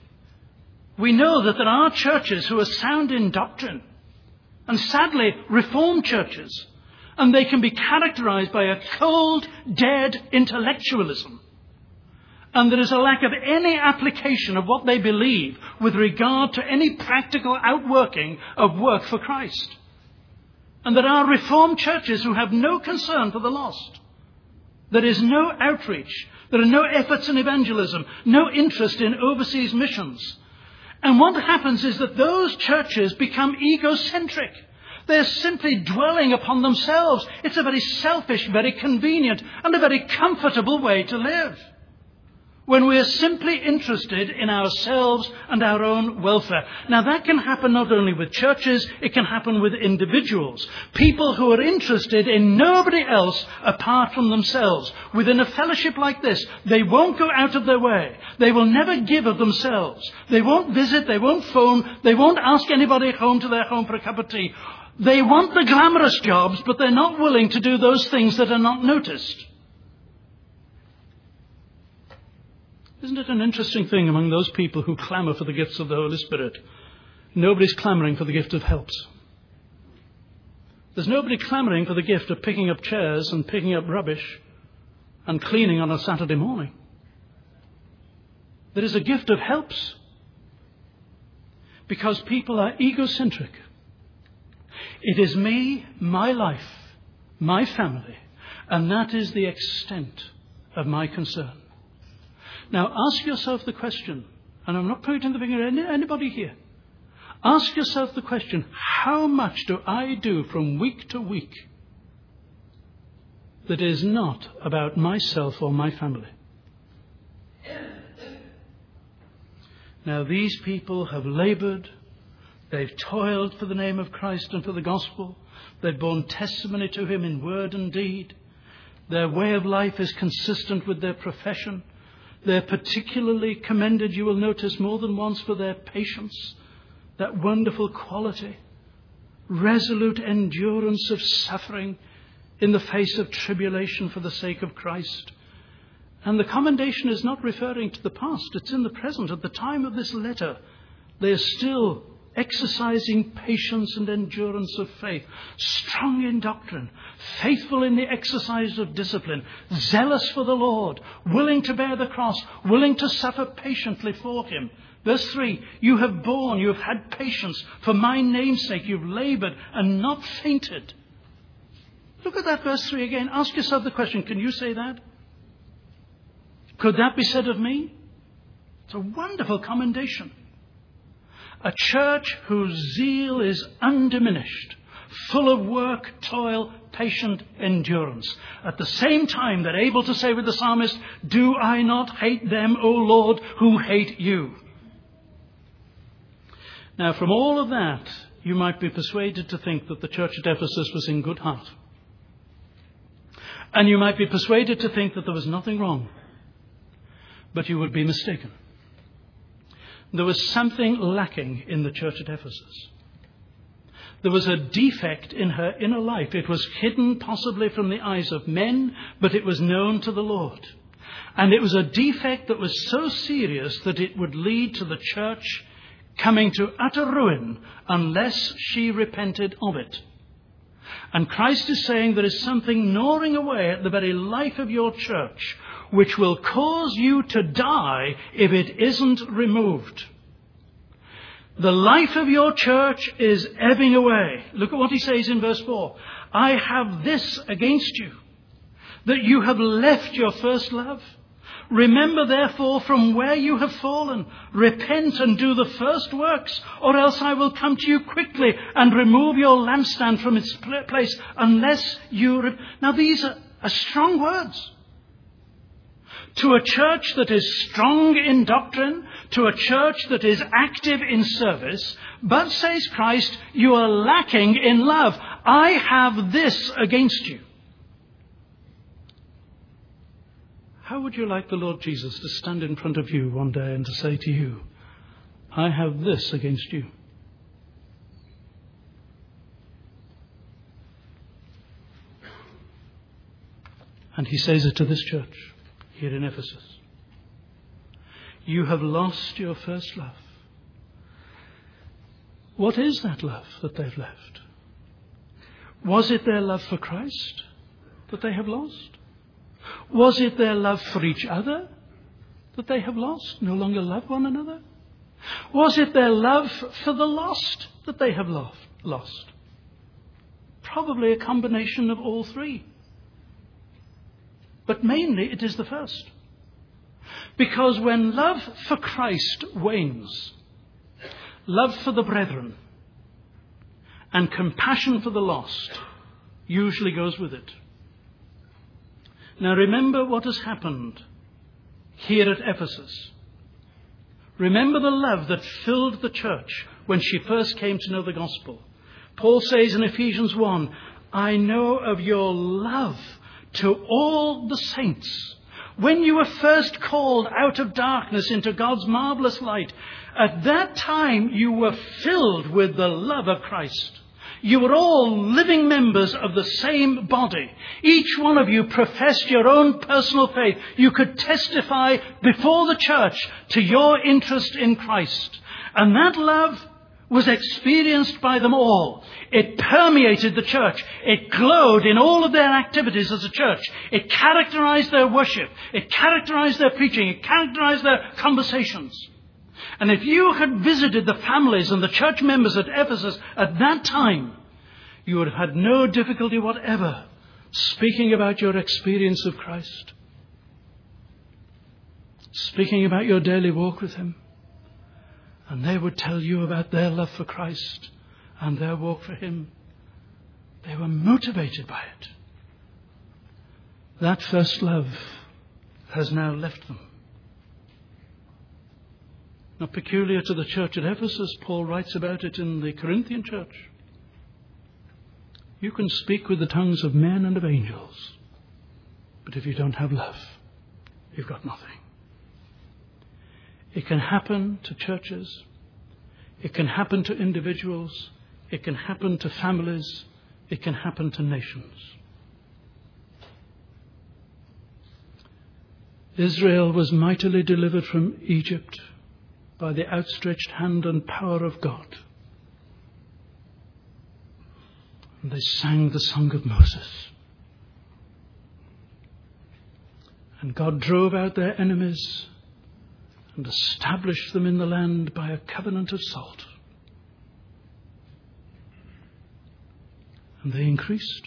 We know that there are churches who are sound in doctrine, and sadly, Reformed churches, and they can be characterized by a cold, dead intellectualism. And there is a lack of any application of what they believe with regard to any practical outworking of work for Christ. And there are Reformed churches who have no concern for the lost. There is no outreach. There are no efforts in evangelism, no interest in overseas missions. And what happens is that those churches become egocentric. They're simply dwelling upon themselves. It's a very selfish, very convenient, and a very comfortable way to live. When we're simply interested in ourselves and our own welfare. Now, that can happen not only with churches, it can happen with individuals. People who are interested in nobody else apart from themselves. Within a fellowship like this, they won't go out of their way. They will never give of themselves. They won't visit, they won't phone, they won't ask anybody home to their home for a cup of tea. They want the glamorous jobs, but they're not willing to do those things that are not noticed. Isn't it an interesting thing among those people who clamour for the gifts of the Holy Spirit? Nobody's clamouring for the gift of helps. There's nobody clamouring for the gift of picking up chairs and picking up rubbish and cleaning on a Saturday morning. There is a gift of helps because people are egocentric. It is me, my life, my family, and that is the extent of my concern. Now ask yourself the question, and I'm not pointing the finger at anybody here. Ask yourself the question, how much do I do from week to week that is not about myself or my family? Now these people have laboured, they've toiled for the name of Christ and for the gospel, they've borne testimony to him in word and deed, their way of life is consistent with their profession, they're particularly commended, you will notice more than once, for their patience, that wonderful quality, resolute endurance of suffering in the face of tribulation for the sake of Christ. And the commendation is not referring to the past, it's in the present. At the time of this letter, they are still exercising patience and endurance of faith, strong in doctrine, faithful in the exercise of discipline, zealous for the Lord, willing to bear the cross, willing to suffer patiently for him. Verse three, you have borne, you have had patience for my name's sake, you've laboured and not fainted. Look at that verse three again. Ask yourself the question, can you say that? Could that be said of me? It's a wonderful commendation. A church whose zeal is undiminished, full of work, toil, patient endurance. At the same time, they're able to say with the psalmist, do I not hate them, O Lord, who hate you? Now, from all of that, you might be persuaded to think that the church at Ephesus was in good heart. And you might be persuaded to think that there was nothing wrong. But you would be mistaken. There was something lacking in the church at Ephesus. There was a defect in her inner life. It was hidden possibly from the eyes of men, but it was known to the Lord. And it was a defect that was so serious that it would lead to the church coming to utter ruin unless she repented of it. And Christ is saying there is something gnawing away at the very life of your church which will cause you to die if it isn't removed. The life of your church is ebbing away. Look at what he says in verse four. I have this against you, that you have left your first love. Remember, therefore, from where you have fallen. Repent and do the first works, or else I will come to you quickly and remove your lampstand from its place, unless you... Re- now, these are, are strong words. To a church that is strong in doctrine, to a church that is active in service, but, says Christ, you are lacking in love. I have this against you. How would you like the Lord Jesus to stand in front of you one day and to say to you, I have this against you? And he says it to this church here in Ephesus. You have lost your first love. What is that love that they've left? Was it their love for Christ that they have lost? Was it their love for each other that they have lost, no longer love one another? Was it their love for the lost that they have lost? Probably a combination of all three. But mainly it is the first. Because when love for Christ wanes, love for the brethren and compassion for the lost usually goes with it. Now remember what has happened here at Ephesus. Remember the love that filled the church when she first came to know the gospel. Paul says in Ephesians one, I know of your love to all the saints. When you were first called out of darkness into God's marvelous light, at that time you were filled with the love of Christ. You were all living members of the same body. Each one of you professed your own personal faith. You could testify before the church to your interest in Christ. And that love was experienced by them all. It permeated the church. It glowed in all of their activities as a church. It characterized their worship. It characterized their preaching. It characterized their conversations. And if you had visited the families and the church members at Ephesus at that time, you would have had no difficulty whatever speaking about your experience of Christ, speaking about your daily walk with him. And they would tell you about their love for Christ and their walk for him. They were motivated by it. That first love has now left them. Not peculiar to the church at Ephesus, Paul writes about it in the Corinthian church. You can speak with the tongues of men and of angels, but if you don't have love, you've got nothing. It can happen to churches. It can happen to individuals. It can happen to families. It can happen to nations. Israel was mightily delivered from Egypt by the outstretched hand and power of God. And they sang the song of Moses. And God drove out their enemies and established them in the land by a covenant of salt. And they increased.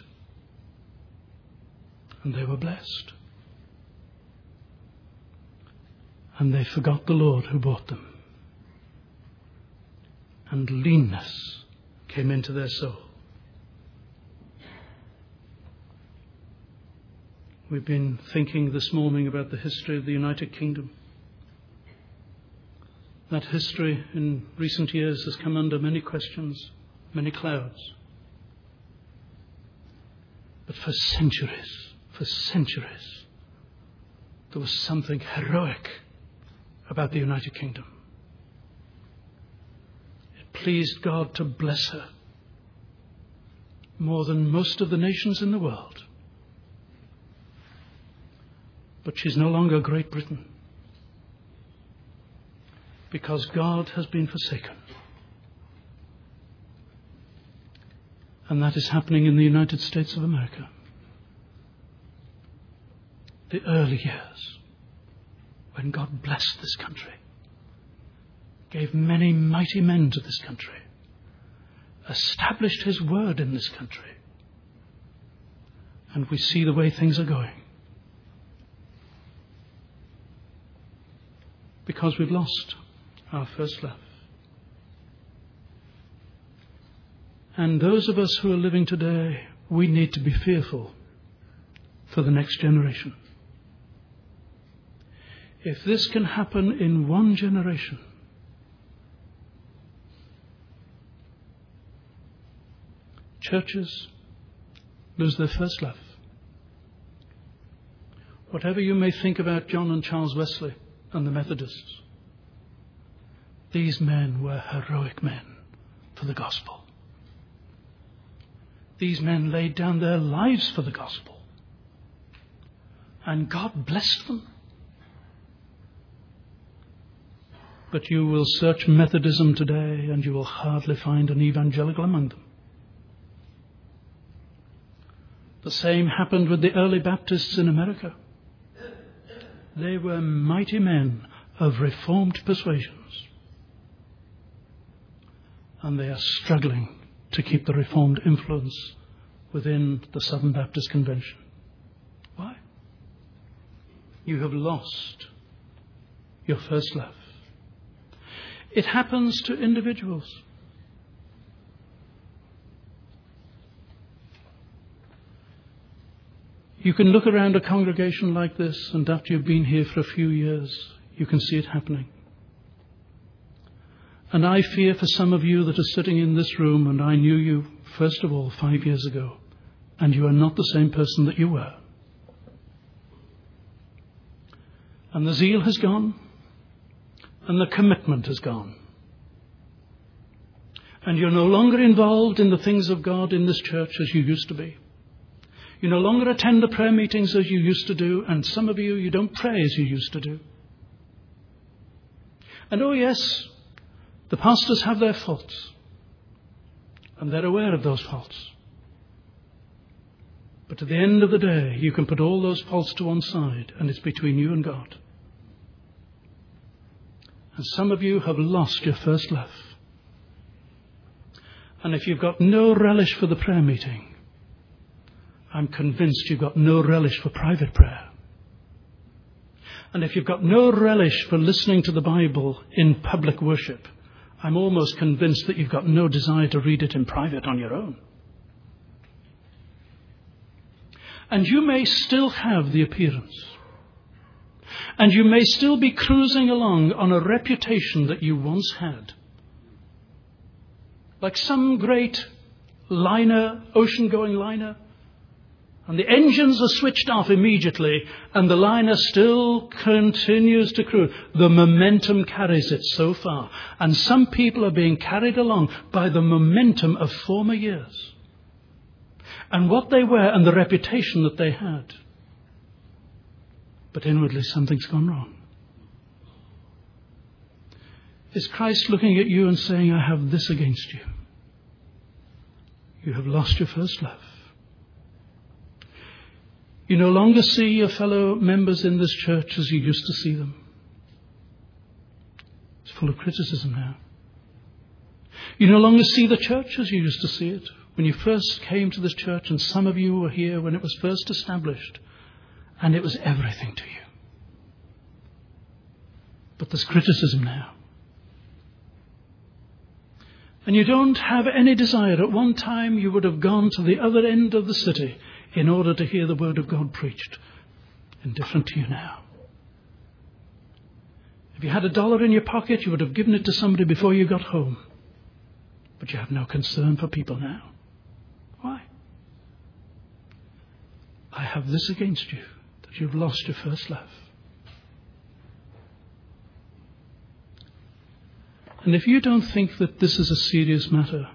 And they were blessed. And they forgot the Lord who bought them. And leanness came into their soul. We've been thinking this morning about the history of the United Kingdom. That history in recent years has come under many questions, many clouds. But for centuries, for centuries, there was something heroic about the United Kingdom. It pleased God to bless her more than most of the nations in the world. But she's no longer Great Britain, because God has been forsaken. And that is happening in the United States of America. The early years, when God blessed this country, gave many mighty men to this country, established his word in this country. And we see the way things are going. Because we've lost our first love. And those of us who are living today, we need to be fearful for the next generation. If this can happen in one generation, churches lose their first love. Whatever you may think about John and Charles Wesley and the Methodists, these men were heroic men for the gospel. These men laid down their lives for the gospel. And God blessed them. But you will search Methodism today and you will hardly find an evangelical among them. The same happened with the early Baptists in America. They were mighty men of Reformed persuasions. And they are struggling to keep the Reformed influence within the Southern Baptist Convention. Why? You have lost your first love. It happens to individuals. You can look around a congregation like this, and after you've been here for a few years, you can see it happening. And I fear for some of you that are sitting in this room, and I knew you, first of all, five years ago, and you are not the same person that you were. And the zeal has gone, and the commitment has gone. And you're no longer involved in the things of God in this church as you used to be. You no longer attend the prayer meetings as you used to do, and some of you, you don't pray as you used to do. And oh yes, the pastors have their faults, and they're aware of those faults. But at the end of the day, you can put all those faults to one side, and it's between you and God. And some of you have lost your first love. And if you've got no relish for the prayer meeting, I'm convinced you've got no relish for private prayer. And if you've got no relish for listening to the Bible in public worship, I'm almost convinced that you've got no desire to read it in private on your own. And you may still have the appearance. And you may still be cruising along on a reputation that you once had. Like some great liner, ocean-going liner. And the engines are switched off immediately, and the liner still continues to cruise. The momentum carries it so far. And some people are being carried along by the momentum of former years. And what they were and the reputation that they had. But inwardly something's gone wrong. Is Christ looking at you and saying, I have this against you? You have lost your first love. You no longer see your fellow members in this church as you used to see them. It's full of criticism now. You no longer see the church as you used to see it. When you first came to this church, and some of you were here when it was first established, and it was everything to you. But there's criticism now. And you don't have any desire. At one time you would have gone to the other end of the city in order to hear the word of God preached. Indifferent to you now. If you had a dollar in your pocket, you would have given it to somebody before you got home. But you have no concern for people now. Why? I have this against you, that you've lost your first love. And if you don't think that this is a serious matter,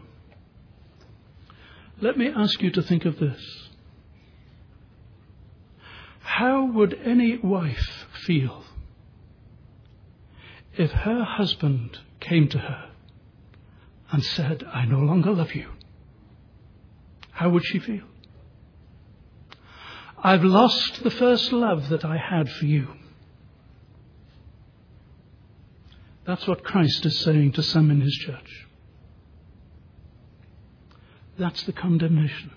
let me ask you to think of this. How would any wife feel if her husband came to her and said, I no longer love you? How would she feel? I've lost the first love that I had for you. That's what Christ is saying to some in his church. That's the condemnation.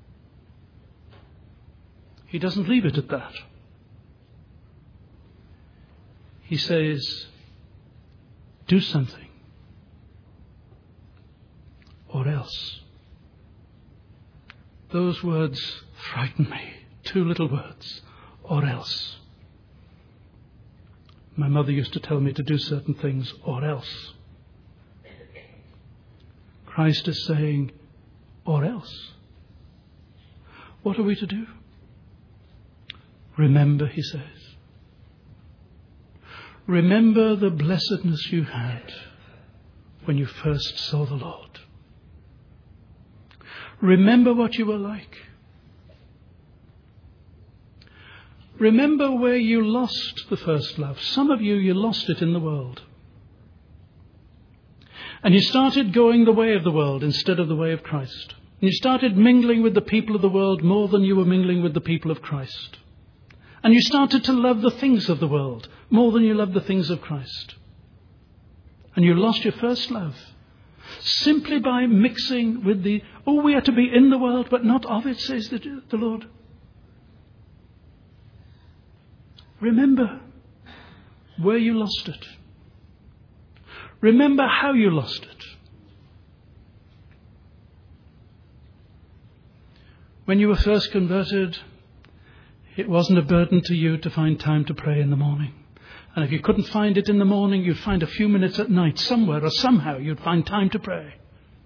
He doesn't leave it at that. He says, do something, or else. Those words frighten me. Two little words, or else. My mother used to tell me to do certain things, or else. Christ is saying, or else. What are we to do? Remember, he says. Remember the blessedness you had when you first saw the Lord. Remember what you were like. Remember where you lost the first love. Some of you, you lost it in the world. And you started going the way of the world instead of the way of Christ. And you started mingling with the people of the world more than you were mingling with the people of Christ. And you started to love the things of the world more than you loved the things of Christ. And you lost your first love simply by mixing with the, oh, we are to be in the world, but not of it, says the, the Lord. Remember where you lost it. Remember how you lost it. When you were first converted, it wasn't a burden to you to find time to pray in the morning. And if you couldn't find it in the morning, you'd find a few minutes at night somewhere or somehow you'd find time to pray.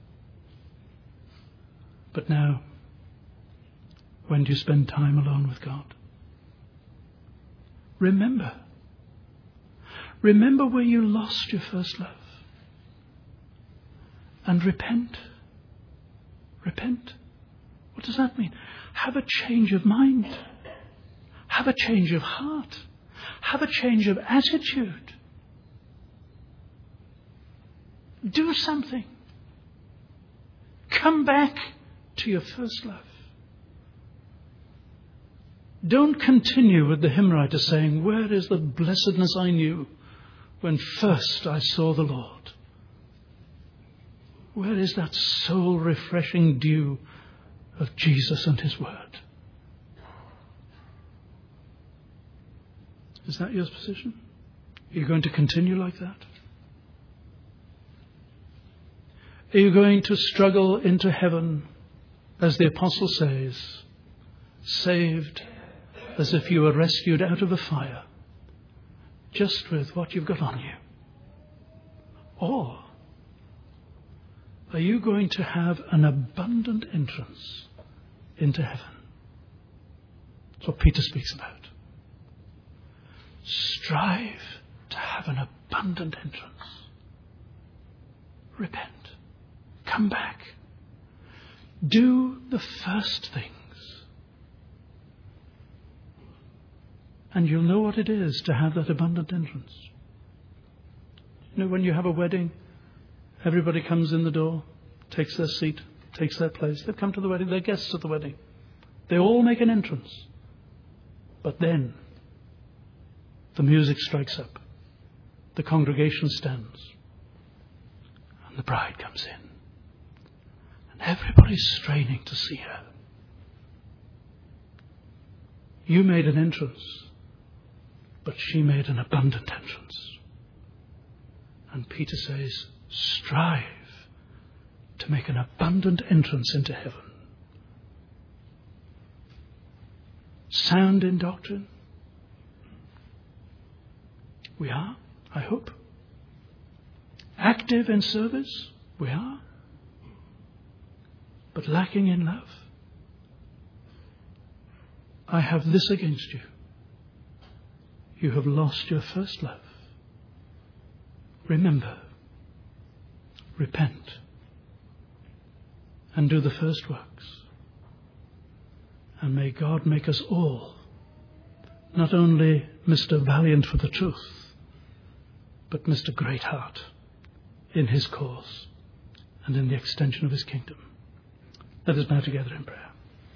But now, when do you spend time alone with God? Remember. Remember where you lost your first love. and repent. Repent. What does that mean? Have a change of mind. Have a change of heart. Have a change of attitude. Do something. Come back to your first love. Don't continue with the hymn writer saying, where is the blessedness I knew when first I saw the Lord? Where is that soul-refreshing dew of Jesus and his word? Is that your position? Are you going to continue like that? Are you going to struggle into heaven, as the apostle says, saved as if you were rescued out of a fire, just with what you've got on you? Or are you going to have an abundant entrance into heaven? That's what Peter speaks about. Strive to have an abundant entrance. Repent. Come back. Do the first things. And you'll know what it is to have that abundant entrance. You know, when you have a wedding, everybody comes in the door, takes their seat, takes their place. They've come to the wedding. They're guests at the wedding. They all make an entrance. But then the music strikes up. The congregation stands. And the bride comes in. And everybody's straining to see her. You made an entrance, but she made an abundant entrance. And Peter says, strive to make an abundant entrance into heaven. Sound in doctrine? We are, I hope. Active in service? We are. But lacking in love? I have this against you. You have lost your first love. Remember, repent, and do the first works. And may God make us all not only Mister Valiant for the truth, but Mister Greatheart in his cause and in the extension of his kingdom. Let us bow together in prayer.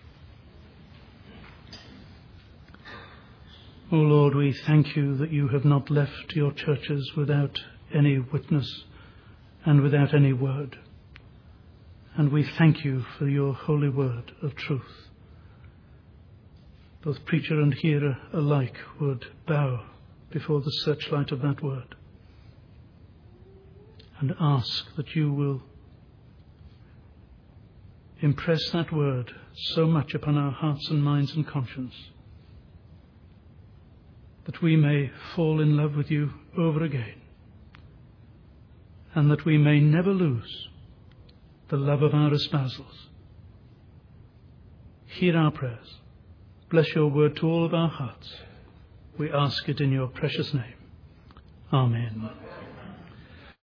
O Lord, we thank you that you have not left your churches without any witness and without any word. And we thank you for your holy word of truth. Both preacher and hearer alike would bow before the searchlight of that word and ask that you will impress that word so much upon our hearts and minds and conscience that we may fall in love with you over again, and that we may never lose the love of our espousals. Hear our prayers. Bless your word to all of our hearts. We ask it in your precious name. Amen.